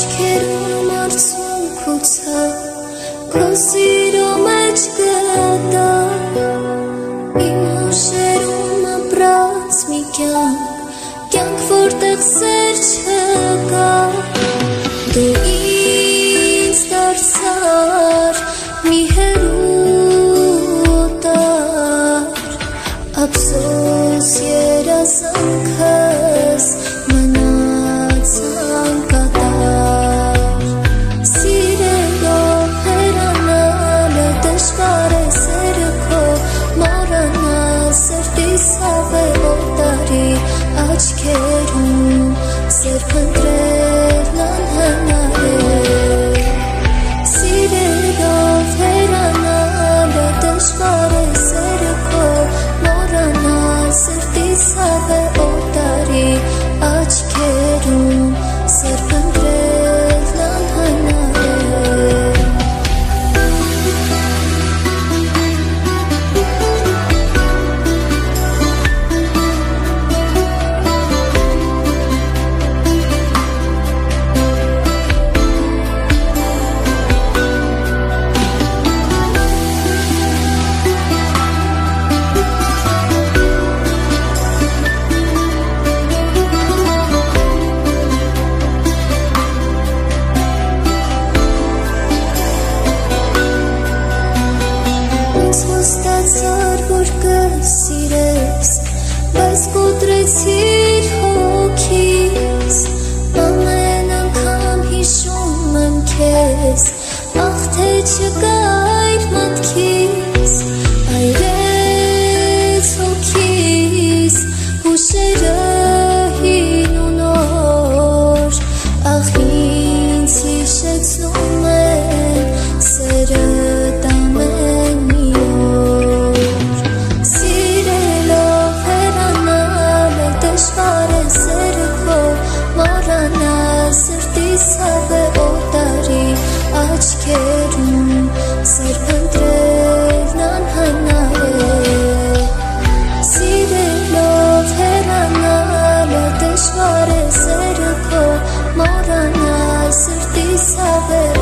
աչքերում արցունքուցա քո սիրո մեջ գտա իմ հուշերում ապրած մի կյանք որտեղ սեր չկա դու ինձ դարձար մի հերուտար ափսոս երազանքս մնաց անկատար սիրելով հեռանալը դժվար է սերը քո մոռանալ սրտիս ավելոտարի աչքերում սեր փնտրելն անհնար է սիրելով հեռանալը դժվար է սերը քո մոռանալ սրտիս ավելոտարի աչքերում սեր փնտրելն անհնար է Ստացար, որ կսիրես, բայց կոտրեցիր հոգիս, ամեն անգամ հիշում եմ քեզ, ախ թե չկա այդ մտքիս, այրեց հոգիս, հուշերը հին ու նոր, ախ ինձ հիշեցնում են սերդ ամեն մի սրտիս ավելոտարի աչքերում սեր փնտրելն անհնար է սիրելով հեռանալը դժվար է սերը քո մոռանալ սրտիս ավելոտարի